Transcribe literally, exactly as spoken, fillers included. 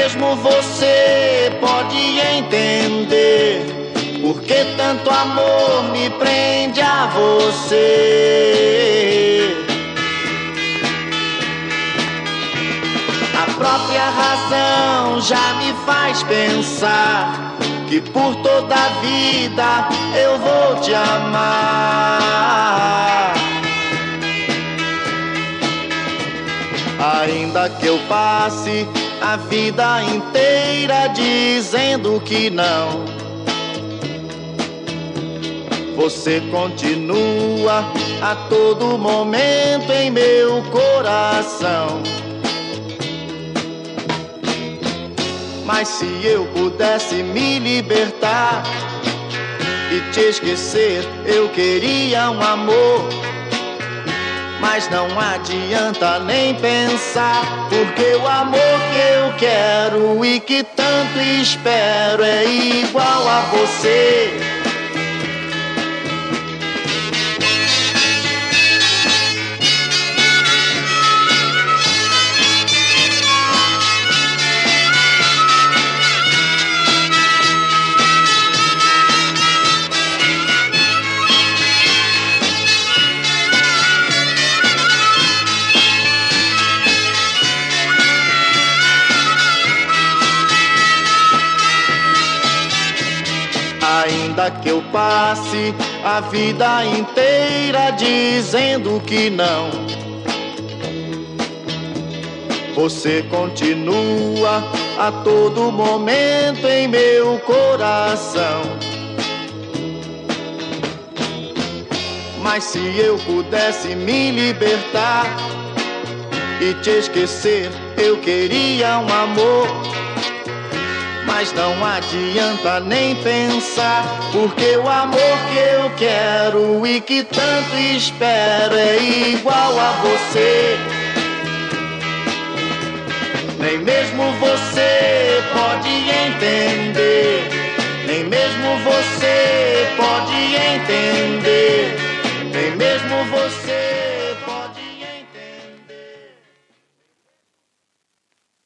mesmo você pode entender por que tanto amor me prende a você. A própria razão já me faz pensar que por toda a vida eu vou te amar. Ainda que eu passe a vida inteira dizendo que não, você continua a todo momento em meu coração. Mas se eu pudesse me libertar e te esquecer, eu queria um amor. Mas não adianta nem pensar, porque o amor que eu quero e que tanto espero é igual a você. Ainda que eu passe a vida inteira dizendo que não, você continua a todo momento em meu coração. Mas se eu pudesse me libertar e te esquecer, eu queria um amor. Mas não adianta nem pensar, porque o amor que eu quero e que tanto espero é igual a você. Nem mesmo você pode entender, nem mesmo você pode entender